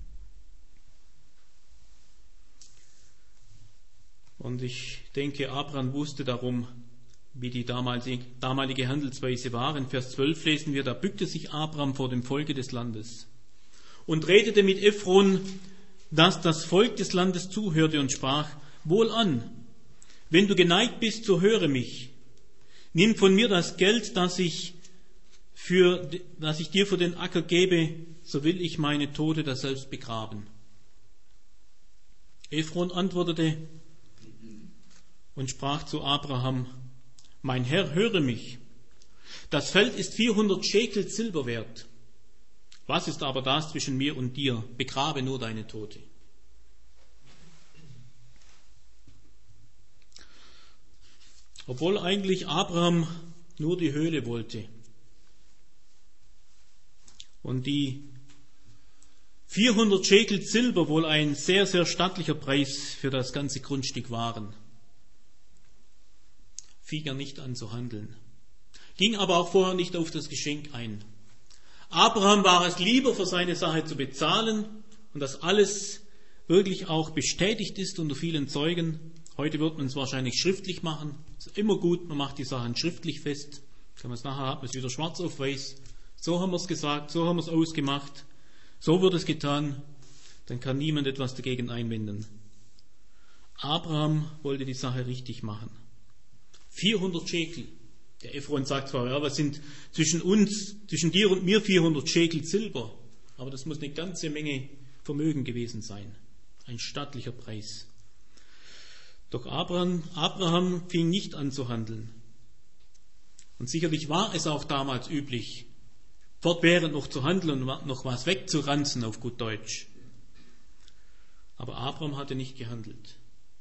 Und ich denke, Abraham wusste darum, wie die damalige Handelsweise war. In Vers zwölf lesen wir, da bückte sich Abraham vor dem Volke des Landes und redete mit Ephron, dass das Volk des Landes zuhörte, und sprach, wohlan, wenn du geneigt bist, so höre mich. Nimm von mir das Geld, das ich, für, das ich dir für den Acker gebe, so will ich meine Tote daselbst begraben. Ephron antwortete und sprach zu Abraham, mein Herr, höre mich. Das Feld ist vierhundert Schekel Silber wert. Was ist aber das zwischen mir und dir? Begrabe nur deine Tote. Obwohl eigentlich Abraham nur die Höhle wollte und die vierhundert Schekel Silber wohl ein sehr, sehr stattlicher Preis für das ganze Grundstück waren, fing er nicht an zu handeln, ging aber auch vorher nicht auf das Geschenk ein. Abraham war es lieber, für seine Sache zu bezahlen und dass alles wirklich auch bestätigt ist unter vielen Zeugen. Heute wird man es wahrscheinlich schriftlich machen. Ist immer gut, man macht die Sachen schriftlich fest. Kann man es nachher, hat man es wieder schwarz auf weiß. So haben wir es gesagt, so haben wir es ausgemacht, so wird es getan. Dann kann niemand etwas dagegen einwenden. Abraham wollte die Sache richtig machen. vierhundert Schekel. Der Ephron sagt zwar, ja, was sind zwischen uns, zwischen dir und mir vierhundert Schekel Silber? Aber das muss eine ganze Menge Vermögen gewesen sein. Ein stattlicher Preis. Doch Abraham, Abraham fing nicht an zu handeln. Und sicherlich war es auch damals üblich, fortwährend noch zu handeln und noch was wegzuranzen auf gut Deutsch. Aber Abraham hatte nicht gehandelt.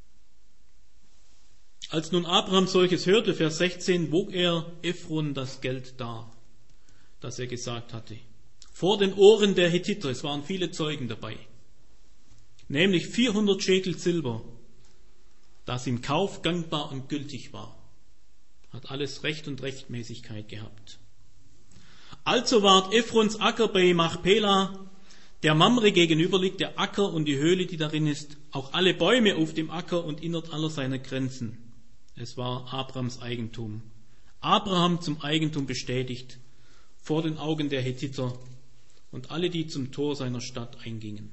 Als nun Abraham solches hörte, Vers sechzehn, wog er Ephron das Geld dar, das er gesagt hatte, vor den Ohren der Hethiter, es waren viele Zeugen dabei, nämlich vierhundert Schekel Silber, das im Kauf gangbar und gültig war, hat alles Recht und Rechtmäßigkeit gehabt. Also ward Ephrons Acker bei Machpela, der Mamre gegenüber liegt, der Acker und die Höhle, die darin ist, auch alle Bäume auf dem Acker und innert aller seiner Grenzen. Es war Abrahams Eigentum. Abraham zum Eigentum bestätigt vor den Augen der Hethiter und alle, die zum Tor seiner Stadt eingingen.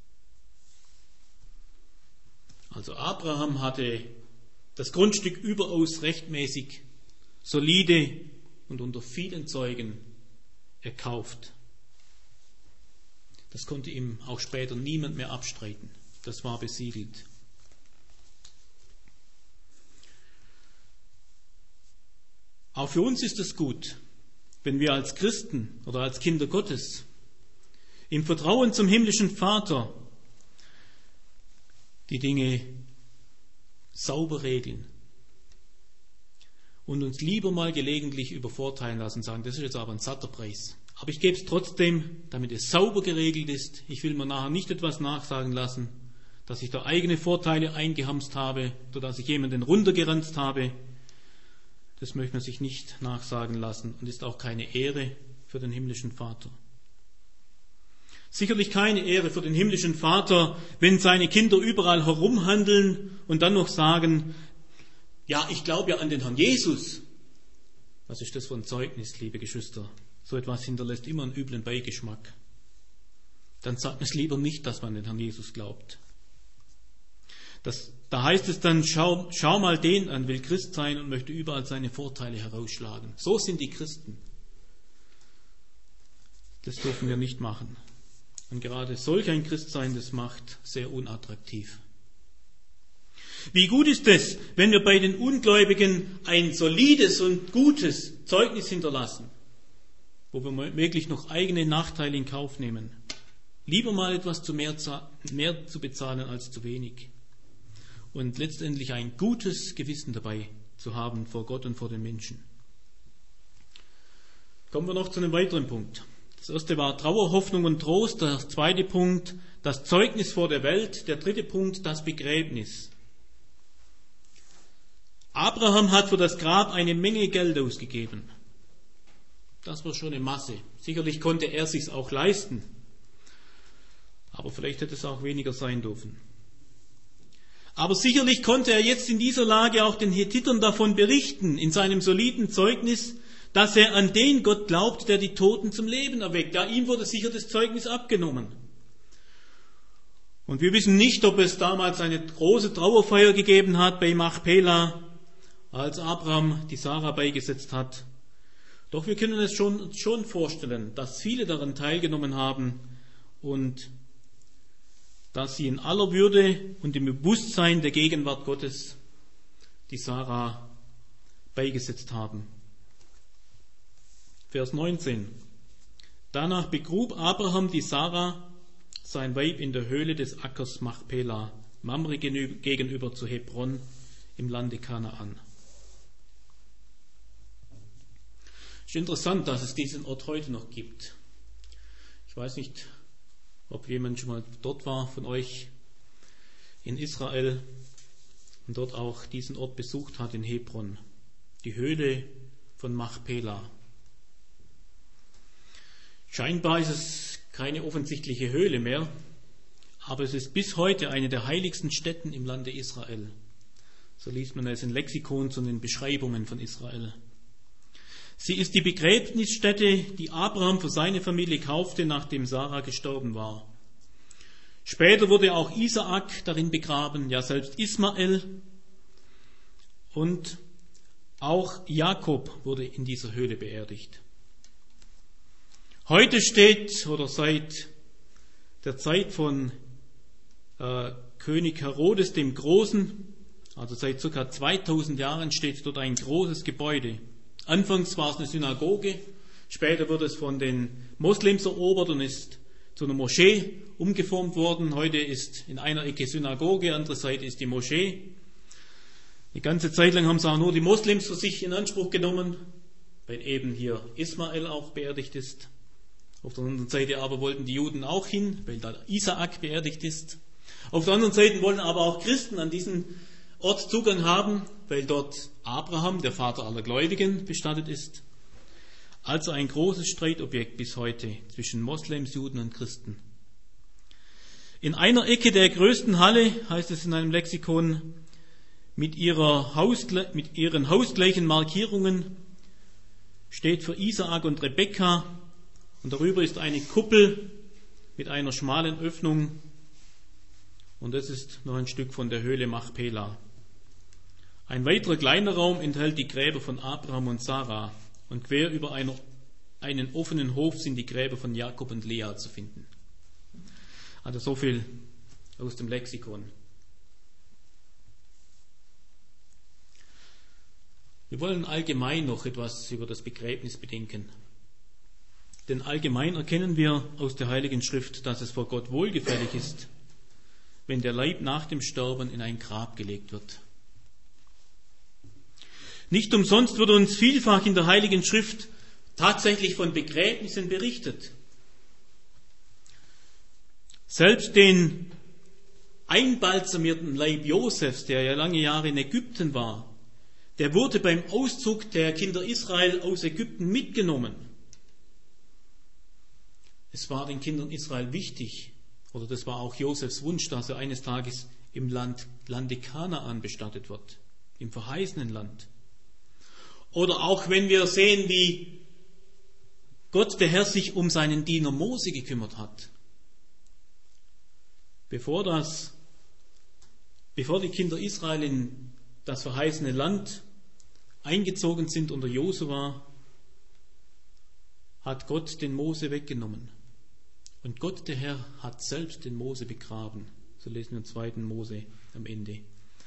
Also Abraham hatte das Grundstück überaus rechtmäßig, solide und unter vielen Zeugen erkauft. Das konnte ihm auch später niemand mehr abstreiten. Das war besiegelt. Auch für uns ist es gut, wenn wir als Christen oder als Kinder Gottes im Vertrauen zum himmlischen Vater die Dinge sauber regeln und uns lieber mal gelegentlich übervorteilen lassen und sagen, das ist jetzt aber ein satter Preis. Aber ich gebe es trotzdem, damit es sauber geregelt ist. Ich will mir nachher nicht etwas nachsagen lassen, dass ich da eigene Vorteile eingehamst habe oder dass ich jemanden runtergeranzt habe. Das möchte man sich nicht nachsagen lassen und ist auch keine Ehre für den himmlischen Vater. Sicherlich keine Ehre für den himmlischen Vater, wenn seine Kinder überall herumhandeln und dann noch sagen, ja, ich glaube ja an den Herrn Jesus. Was ist das für ein Zeugnis, liebe Geschwister? So etwas hinterlässt immer einen üblen Beigeschmack. Dann sagt es lieber nicht, dass man an den Herrn Jesus glaubt. Das, da heißt es dann, schau, schau mal den an, will Christ sein und möchte überall seine Vorteile herausschlagen. So sind die Christen. Das dürfen wir nicht machen. Und gerade solch ein Christsein, das macht sehr unattraktiv. Wie gut ist es, wenn wir bei den Ungläubigen ein solides und gutes Zeugnis hinterlassen, wo wir möglich noch eigene Nachteile in Kauf nehmen. Lieber mal etwas zu mehr, mehr zu bezahlen als zu wenig. Und letztendlich ein gutes Gewissen dabei zu haben vor Gott und vor den Menschen. Kommen wir noch zu einem weiteren Punkt. Das erste war Trauer, Hoffnung und Trost. Der zweite Punkt, das Zeugnis vor der Welt. Der dritte Punkt, das Begräbnis. Abraham hat für das Grab eine Menge Geld ausgegeben. Das war schon eine Masse. Sicherlich konnte er sich's auch leisten. Aber vielleicht hätte es auch weniger sein dürfen. Aber sicherlich konnte er jetzt in dieser Lage auch den Hethitern davon berichten, in seinem soliden Zeugnis, dass er an den Gott glaubt, der die Toten zum Leben erweckt. Ja, ihm wurde sicher das Zeugnis abgenommen. Und wir wissen nicht, ob es damals eine große Trauerfeier gegeben hat bei Machpela, als Abraham die Sarah beigesetzt hat. Doch wir können es schon, schon vorstellen, dass viele daran teilgenommen haben und dass sie in aller Würde und im Bewusstsein der Gegenwart Gottes die Sarah beigesetzt haben. Vers neunzehn. Danach begrub Abraham die Sarah, sein Weib, in der Höhle des Ackers Machpela, Mamre gegenüber zu Hebron im Lande Kanaan. Es ist interessant, dass es diesen Ort heute noch gibt. Ich weiß nicht, ob jemand schon mal dort war von euch in Israel und dort auch diesen Ort besucht hat in Hebron, die Höhle von Machpela. Scheinbar ist es keine offensichtliche Höhle mehr, aber es ist bis heute eine der heiligsten Stätten im Lande Israel. So liest man es in Lexikons und in Beschreibungen von Israel. Sie ist die Begräbnisstätte, die Abraham für seine Familie kaufte, nachdem Sarah gestorben war. Später wurde auch Isaak darin begraben, ja selbst Ismael, und auch Jakob wurde in dieser Höhle beerdigt. Heute steht, oder seit der Zeit von äh, König Herodes dem Großen, also seit ca. zweitausend Jahren, steht dort ein großes Gebäude. Anfangs war es eine Synagoge, später wurde es von den Moslems erobert und ist zu einer Moschee umgeformt worden. Heute ist in einer Ecke Synagoge, andere Seite ist die Moschee. Die ganze Zeit lang haben es auch nur die Moslems für sich in Anspruch genommen, weil eben hier Ismael auch beerdigt ist. Auf der anderen Seite aber wollten die Juden auch hin, weil da Isaak beerdigt ist. Auf der anderen Seite wollen aber auch Christen an diesen Ort Zugang haben, weil dort Abraham, der Vater aller Gläubigen, bestattet ist. Also ein großes Streitobjekt bis heute zwischen Moslems, Juden und Christen. In einer Ecke der größten Halle, heißt es in einem Lexikon, mit, ihrer Hausgle- mit ihren hausgleichen Markierungen steht für Isaak und Rebekka, und darüber ist eine Kuppel mit einer schmalen Öffnung, und das ist noch ein Stück von der Höhle Machpela. Ein weiterer kleiner Raum enthält die Gräber von Abraham und Sarah, und quer über einer, einen offenen Hof sind die Gräber von Jakob und Lea zu finden. Also so viel aus dem Lexikon. Wir wollen allgemein noch etwas über das Begräbnis bedenken. Denn allgemein erkennen wir aus der Heiligen Schrift, dass es vor Gott wohlgefällig ist, wenn der Leib nach dem Sterben in ein Grab gelegt wird. Nicht umsonst wird uns vielfach in der Heiligen Schrift tatsächlich von Begräbnissen berichtet. Selbst den einbalsamierten Leib Josefs, der ja lange Jahre in Ägypten war, der wurde beim Auszug der Kinder Israel aus Ägypten mitgenommen. Es war den Kindern Israel wichtig, oder das war auch Josefs Wunsch, dass er eines Tages im Land, Lande Kanaan bestattet wird, im verheißenen Land. Oder auch wenn wir sehen, wie Gott, der Herr, sich um seinen Diener Mose gekümmert hat. Bevor das, bevor die Kinder Israel in das verheißene Land eingezogen sind unter Josua, hat Gott den Mose weggenommen. Und Gott, der Herr, hat selbst den Mose begraben. So lesen wir im zweiten Mose am Ende.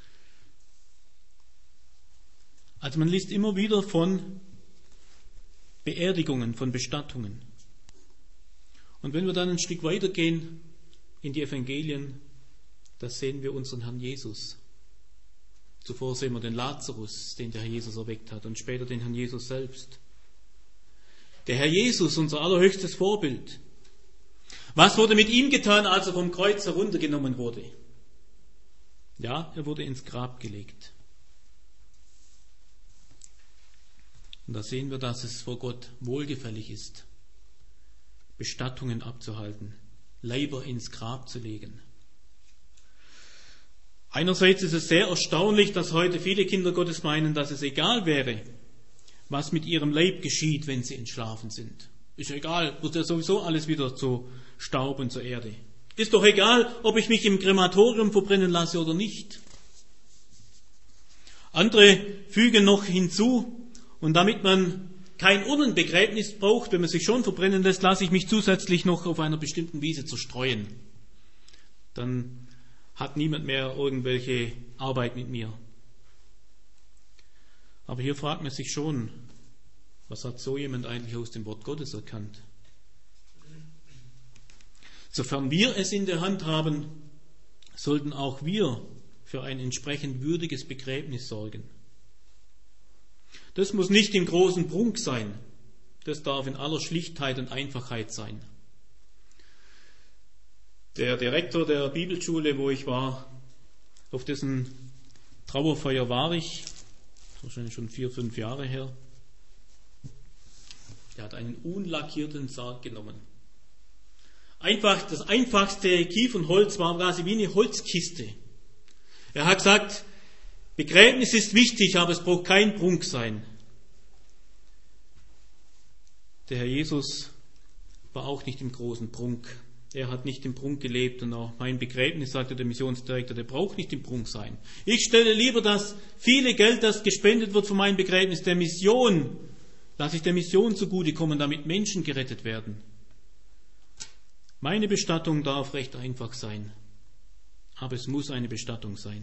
Also man liest immer wieder von Beerdigungen, von Bestattungen. Und wenn wir dann ein Stück weitergehen in die Evangelien, da sehen wir unseren Herrn Jesus. Zuvor sehen wir den Lazarus, den der Herr Jesus erweckt hat, und später den Herrn Jesus selbst. Der Herr Jesus, unser allerhöchstes Vorbild. Was wurde mit ihm getan, als er vom Kreuz heruntergenommen wurde? Ja, er wurde ins Grab gelegt. Und da sehen wir, dass es vor Gott wohlgefällig ist, Bestattungen abzuhalten, Leiber ins Grab zu legen. Einerseits ist es sehr erstaunlich, dass heute viele Kinder Gottes meinen, dass es egal wäre, was mit ihrem Leib geschieht, wenn sie entschlafen sind. Ist egal, wird ja sowieso alles wieder zu Staub und zur Erde. Ist doch egal, ob ich mich im Krematorium verbrennen lasse oder nicht. Andere fügen noch hinzu, und damit man kein Urnenbegräbnis braucht, wenn man sich schon verbrennen lässt, lasse ich mich zusätzlich noch auf einer bestimmten Wiese zerstreuen. Dann hat niemand mehr irgendwelche Arbeit mit mir. Aber hier fragt man sich schon, was hat so jemand eigentlich aus dem Wort Gottes erkannt? Sofern wir es in der Hand haben, sollten auch wir für ein entsprechend würdiges Begräbnis sorgen. Das muss nicht im großen Prunk sein. Das darf in aller Schlichtheit und Einfachheit sein. Der Direktor der Bibelschule, wo ich war, auf dessen Trauerfeier war ich, wahrscheinlich schon vier, fünf Jahre her, der hat einen unlackierten Sarg genommen. Einfach, das einfachste Kiefernholz war quasi wie eine Holzkiste. Er hat gesagt, Begräbnis ist wichtig, aber es braucht kein Prunk sein. Der Herr Jesus war auch nicht im großen Prunk. Er hat nicht im Prunk gelebt, und auch mein Begräbnis, sagte der Missionsdirektor, der braucht nicht im Prunk sein. Ich stelle lieber das viele Geld, das gespendet wird für mein Begräbnis, der Mission, lasse ich der Mission zugutekommen, damit Menschen gerettet werden. Meine Bestattung darf recht einfach sein, aber es muss eine Bestattung sein.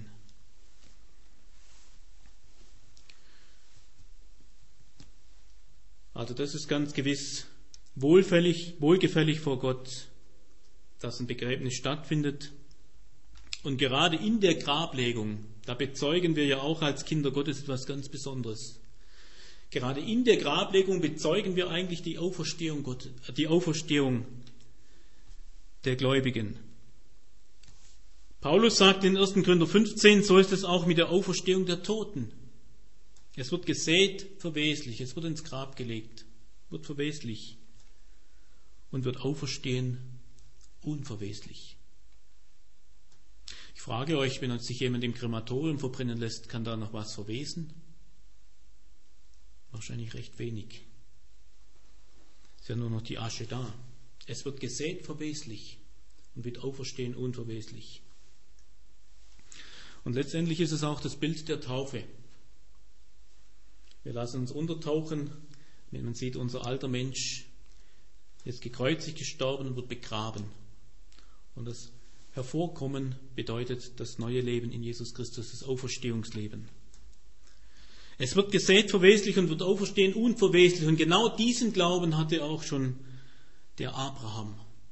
Also das ist ganz gewiss wohlfällig, wohlgefällig vor Gott, dass ein Begräbnis stattfindet. Und gerade in der Grablegung, da bezeugen wir ja auch als Kinder Gottes etwas ganz Besonderes. Gerade in der Grablegung bezeugen wir eigentlich die Auferstehung Gottes, die Auferstehung der Gläubigen. Paulus sagt in ersten Korinther fünfzehn, so ist es auch mit der Auferstehung der Toten. Es wird gesät, verweslich, es wird ins Grab gelegt, wird verweslich und wird auferstehen, unverweslich. Ich frage euch, wenn sich jemand im Krematorium verbrennen lässt, kann da noch was verwesen? Wahrscheinlich recht wenig. Ist ja nur noch die Asche da. Es wird gesät, verweslich und wird auferstehen, unverweslich. Und letztendlich ist es auch das Bild der Taufe. Wir lassen uns untertauchen, wenn man sieht, unser alter Mensch ist gekreuzigt, gestorben und wird begraben. Und das Hervorkommen bedeutet das neue Leben in Jesus Christus, das Auferstehungsleben. Es wird gesät verweslich und wird auferstehen unverweslich. Und genau diesen Glauben hatte auch schon der Abraham.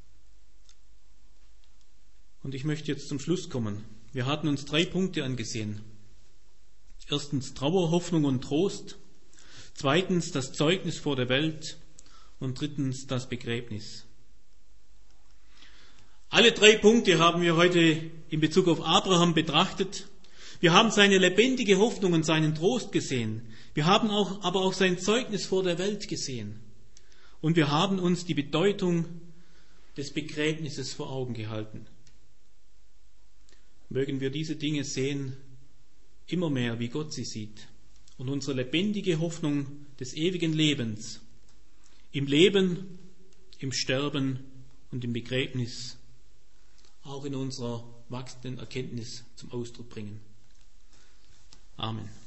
Und ich möchte jetzt zum Schluss kommen. Wir hatten uns drei Punkte angesehen. Erstens Trauer, Hoffnung und Trost. Zweitens das Zeugnis vor der Welt. Und drittens das Begräbnis. Alle drei Punkte haben wir heute in Bezug auf Abraham betrachtet. Wir haben seine lebendige Hoffnung und seinen Trost gesehen. Wir haben auch, aber auch sein Zeugnis vor der Welt gesehen. Und wir haben uns die Bedeutung des Begräbnisses vor Augen gehalten. Mögen wir diese Dinge sehen, immer mehr wie Gott sie sieht, und unsere lebendige Hoffnung des ewigen Lebens im Leben, im Sterben und im Begräbnis auch in unserer wachsenden Erkenntnis zum Ausdruck bringen. Amen.